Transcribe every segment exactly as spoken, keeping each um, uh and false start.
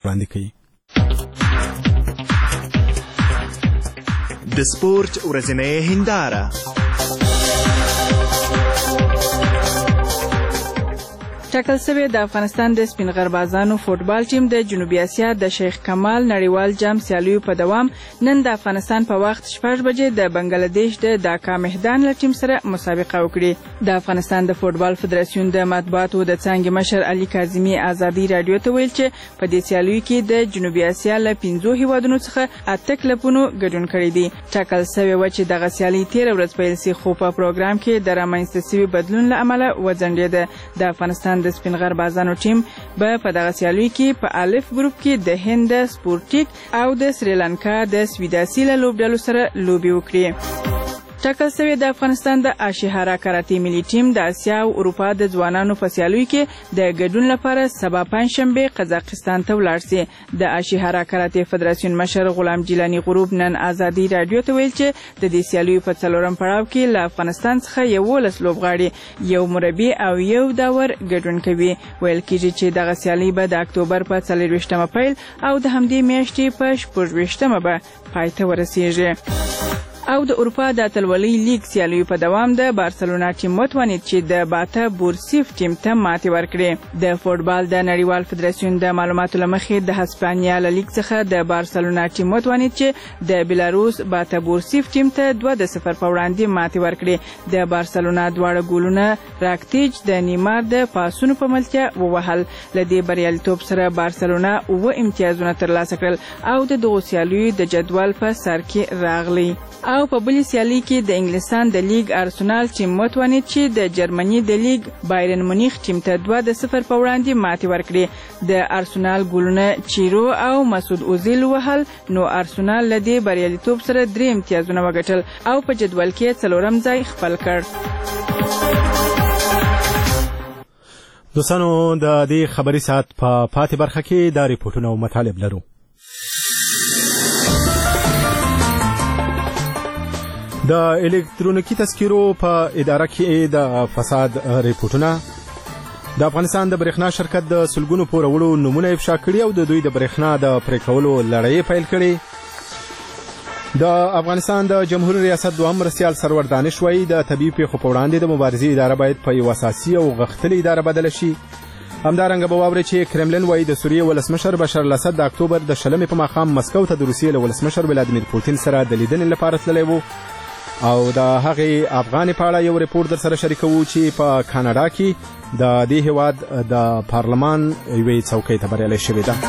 وړاندې کوي. د سپورت ورځنۍ هنداره. ټاکل شوی د افغانستان د سپین غربازانو فوټبال ټیم د جنوبي اسیا د شیخ کمال نړیوال جام سیالیو په دوام نن د افغانستان په وخت شپږ بجې د بنگلاديش د ډاکا مهدان له ټیم سره مسابقه وکړي. د افغانستان د فوټبال فدراسیون د مطبوعاتو د څانګې مشر علي کاظمي ازادي رادیو ته ویل چې په دې سیالیو کې د جنوبي اسیا له پنځو هیوادونو څخه اته کلبونو ګډون کړی دي. ټاکل شوی و چې دغه سیالي تیر ورځ پیل شي، خو په پروګرام کې د رامنځته شوي بدلون له امله وځنډېده. د افغانستان د سپین غربازانو ټیم به په دغه سیالیو کې په الف ګروپ کې د هند سپورټیک او د سریلانکا د سویداسي له لوبډلو سره لوبي وکړي. ټاکل شوی د افغانستان د آشیهارا کراټي ملي ټیم د اسیا او اروپا د ځوانانو په سیالیو کې د ګډون لپاره سبا پنځشنبه قزاقستان ته ولاړ شي. د آشیهارا کراټي فدراسیون مشر غلام جیلانی غروب نن ازادي رادیو ته ویل چې د دې سیالیو په څلورم پړاو کې له افغانستان څخه یولس لوبغاړي، یو مربي او یو داور ګډون کوي. ویل کېږي چې دغه سیالي به د اکتوبر په څلرویشتمه پیل او د همدې میاشتې په شپږویشتمه به پای ته ورسیږي. او د اروپا د اتلولۍ لیګ سیالیو په دوام د بارسلونا ټیم وتوانید چې د باتا بورسیف ټیم ته ماتې ورکړي. د فوټبال د نړیوال فدراسیون د معلوماتو له مخې د هسپانیا له لیګ څخه د بارسلونا ټیم وتوانید چې د بیلاروس باتا بورسیف ټیم ته دوه د صفر په وړاندې ماتې ورکړي. د بارسلونا دواړه ګولونه راکټیج د نیمار د پاسونو په ملتیا ووهل. له دې بریالیتوب سره بارسلونا اوه امتیازونه ترلاسه کړل او د دغو سیالیو د جدول په سر کې راغلی. او په بلې سیالي کې د انګلستان د لیګ ارسنال ټیم وتوانید چې د جرمني د لیګ بایرن مونیخ ټیم ته دوه د صفر په وړاندې ماتې ورکړي. د ارسنال ګولونه چیرو او مسعود اوزیل وهل، نو ارسنال له دې بریالیتوب سره درې امتیازونه وګټل او په جدول کې څلورم ځای خپل کړ. دوستانو د دې خبري ساعت په پاتې برخه کې دا ریپورتونه او مطالب لرو. د الکترونیکی تذکرو په اداره کې د فساد ریپورتونه. د افغانستان د برېښنا شرکت د سلګونو پورولو نمونه افشا کړي او د دوی د برېښنا د پرې کولو لړۍ پیل کړي. د افغانستان د جمهوریت ریاست دوهم مرستیال سرور دانش وایي د طبیعي پیښو په وړاندې د مبارزې اداره باید په یو اساسي او غښتلې اداره بدله شي. همدارنګه به واورئ چې کرملین وایي د سوریې ولسمشر بشار الاسد د اکتوبر د شلمې په ماښام مسکو ته د روسیې له ولسمشر ولادیمیر پوتین سره د لیدنې لپاره تللی و. او د هغې افغانې په اړه یو ریپورت در سره شریکوو چې په کاناډا کې د دې هیواد د پارلمان یوې څوکۍ ته بریالۍ شوې ده.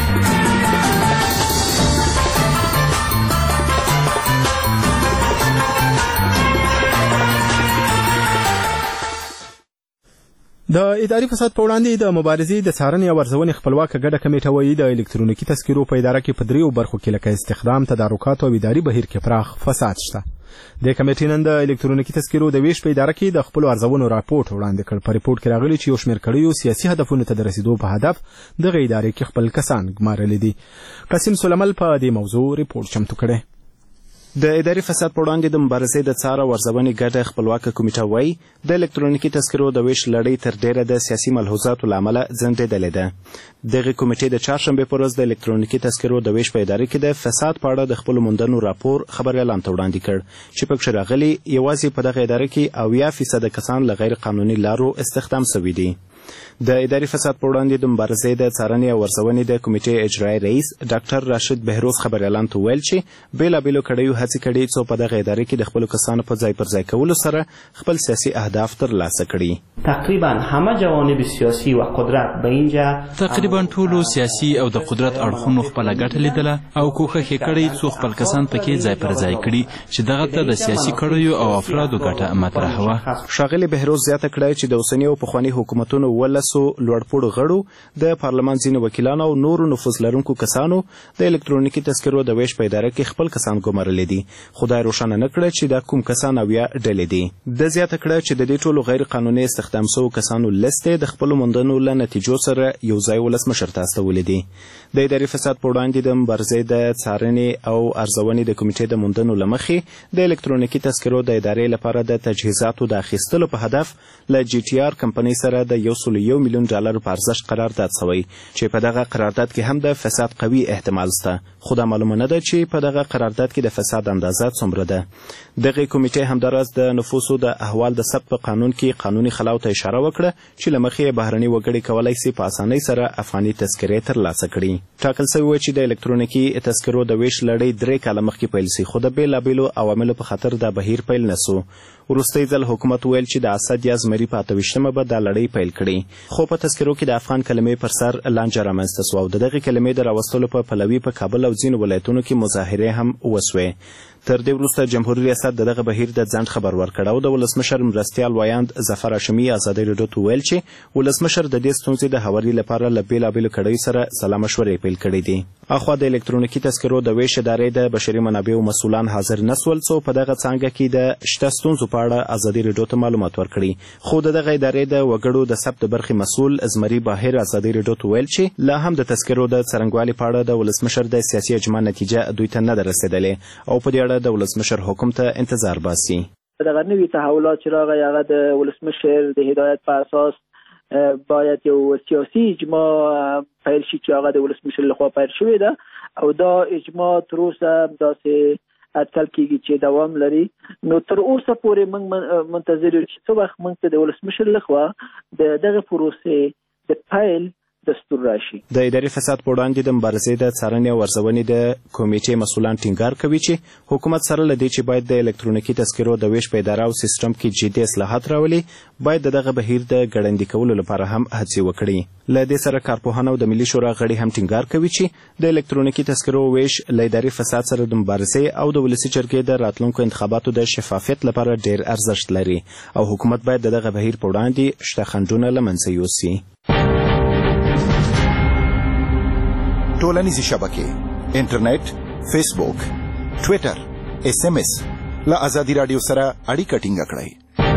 د اداري فساد په وړاندې د مبارزې د څارنې او ارزونې خپلواکه ګډه کمیټه وایي د الکترونیکي تذکرو په اداره کې په دریو برخو کې لکه استخدام، تدارکات او اداري بهیر کې پراخ فساد شته. د کمیټې نن د الکترونیکي تذکرو د ویش په اداره کې د خپلو ارزونو راپورټ وړاندې کړ. په ریپورټ کې راغلي چې یو شمېر کړیو سیاسي هدفونو ته د رسیدو په هدف دغه ادارې کې خپل کسان ګمارلي دي. قاسم سلیمل په دې موضوع ریپورټ چمتو کړی. د اداري فساد په وړاندې د مبارزې د څار او ارزونې ګډه خپلواکه کمیټه وایي د الکترونیکي تذکرو د ویش لړۍ تر ډیره د سیاسي ملحوظاتو له امله ځنډېدلې ده. دغه کمیټې د چهارشنبې په ورځ د الکترونیکي تذکرو د ویش په اداره کې د فساد په اړه د خپلو موندنو راپور خبریالانو ته وړاندې کړ چې پکښې راغلي یوازې په دغه اداره کې اویا فیصده کسان له غیر قانوني لارو استخدام سوي دي. د اداري فساد په وړاندې د مبارزې د څارنې او ارزونې د کمیټې اجرایي رئیس ډاکټر راشد بهروز خبریالانو ته ویل چې بېلابېلو کړیو هڅې کړي څو په دغه اداره کې د خپلو کسانو په ځای پر ځای کولو سره خپل سیاسي اهداف ترلاسه کړي. تقریبا همه جوانب سیاسي و قدرت به اینجا تقریبا ټولو سیاسي او د قدرت اړخونو خپله ګټه لیدله او کوښښ یې کړی څو خپل کسان پکې ځای پر ځای کړي چې دغه ته د سیاسي کړیو او افرادو ګټه مطرح وه. ښاغلي بهروز زیاته کړه چې د اوسني او پخواني حکومتونو ولسو لوړپوړو غړو د پارلمان ځینو وکیلانو او نورو نفوذ لرونکو کسانو د الکترونیکي تذکرو د ویش په اداره کې خپل کسان ګمارلي دي، خو دا روښانه نه کړه چې دا کوم کسان او یا ډلې دي. د زیاته کړه چې د دې ټولو غیر قانوني استخدام شوو کسانو لست د خپلو موندنو له نتیجو سره یو ځای ولسمشر ته استولی دي. د اداري فساد په وړاندې د مبارزې د څارنې او ارزونې د کمیټې د موندنو له مخې د الکترونیکي تذکرو د ادارې لپاره د تجهیزاتو د اخیستلو په هدف له جی ټي آر کمپنۍ سره د یو سلو یو میلیون ډالر په ارزښت قرارداد شوی چې په دغه قرارداد کې هم د فساد قوي احتمال شته، خو دا معلومه نه ده چې په دغه قرارداد کې د فساد اندازه څومره ده. دغه کمیټې همداراز د نفوسو د احوال د ثبت په قانون کې قانوني خلاو ته اشاره وکړه چې له مخې بهرني وګړي کولی شي په اسانۍ سره افغاني تذکرې ترلاسه کړي. ټاکل شوي و چې د الکترونیکي تذکرو د ویش لړۍ درې کاله مخکې پیل شي، خو د بېلابېلو عواملو په خاطر دا بهیر پیل نه سو. وروستی ځل حکومت ویل چې د اسد یا زمري په اته ویشتمه به دا لړۍ پیل کړي، خو په تذکرو کې د افغان کلمې پر سر لانجه رامنځته سوه او د دغې کلمې د راوستلو په پلوي په کابل او ځینو ولایتونو کې مظاهرې هم وسوې. تر دې وروسته جمهوري ریاست د دغه بهیر د ځنډ خبر ورکړ او د ولسمشر مرستیال وایاند ظفر هاشمي ازادۍ راډیو ته وویل چې ولسمشر د دې ستونزې د هواري لپاره له بېلابېلو کړیو سره سلا مشورې پیل کړي دي. اخوا د الکترونیکي تذکرو د ویش ادارې د بشري منابعو مسؤلان حاضر نه سول څو په دغه څانګه کې د شته ستونزو په اړه ازادۍ راډیو ته معلومات ورکړي، خو د دغه ادارې د وګړو د ثبت برخې مسؤل زمري باهر ازادۍ راډیو ته ویل چې لا هم د تذکرو د څرنګوالي په اړه د ولسمشر د سیاسي اجماع نتیجه دوی ته نه ده رسېدلې او په دې اړه د ولسمشر حکم ته انتظار باسي. دغه نوي تحولات چې راغی هغه د ولسمشر د هدایت په اساس باید یو سیاسي اجماع پیل شي چې هغه د ولسمشر لخوا پیل شوې ده او دا اجماع تر اوسه داسې اټکل کېږي چې دوام لري. نو تر اوسه پورې موږ منتظر یو چې څه وخت موږ ته د ولسمشر لخوا د دغه پروسې د پیل دستور راشي. د اداري فساد په وړاندې د مبارزې د څارنې او ارزونې د کمیټې مسؤلان ټینګار کوي چې حکومت سره له دې چې باید د الکترونیکي تذکرو د ویش په اداره او سیسټم کې جدي اصلاحات راولي، باید د دغه بهیر د ګړندي کولو لپاره هم هڅې وکړي. له دې سره کارپوهان او د ملي شورا غړي هم ټینګار کوي چې د الکترونیکي تذکرو ویش له اداري فساد سره د مبارزې او د ولسي جرګې د راتلونکو انتخاباتو د شفافیت لپاره ډیر ارزښت لري او حکومت باید دغه بهیر په وړاندې شته خنډونه له منځه یوسي. ټولنیزې شبکې، انټرنیټ، فیسبوک، ټویټر، اس ام اس له ازادي راډیو سره اړیکه ټینګه کړئ.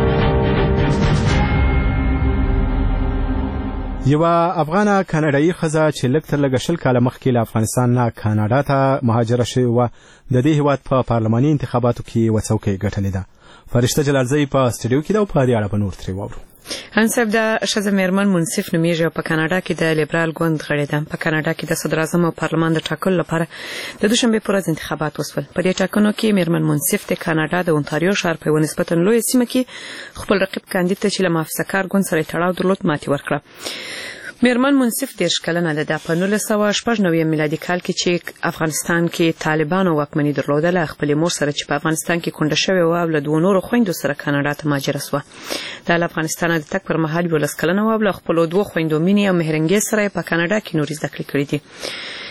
یوه افغانه کاناډایي ښځه چې لږ تر لږه شل کاله مخکې له افغانستان نه کاناډا ته مهاجره شوې وه، د دې هېواد په پارلماني انتخاباتو کې یوه څوکۍ ګټلې ده. فرشته جلالزی په سټډیو کې ده او په دې اړه به نور ترې واورو. انصب د ښځه میرمن منصف نومیږي او په کاناډا کې د لیبرال ګوند غړې ده. په کاناډا کې د صدراعظم او پارلمان د ټاکلو لپاره د دوشنبې په ورځ انتخابات وشول. په دې ټاکنو کې میرمن منصف د کاناډا د اونټاریو ښار په یوه نسبتا لویه سیمه کې خپل رقیب کاندید ته چې له محافظه‌کار ګوند سره تړاو درلود ماتې ورکړه. میرمن منصف دېرش کلنه ده. په نولس سوه شپږ نوي میلادي کال کې چې افغانستان کې طالبانو واکمني درلودله، خپلې مور سره چې په افغانستان کې کونډه شوې وه او له دوو نورو خویندو سره کاناډا ته مهاجره سوه. دا له افغانستانه د تګ پر مهال یولس کلنه وه او له خپلو دوو خویندو مینې او مهرنګې سره یې په کاناډا کې نورې زده کړې کړې دي.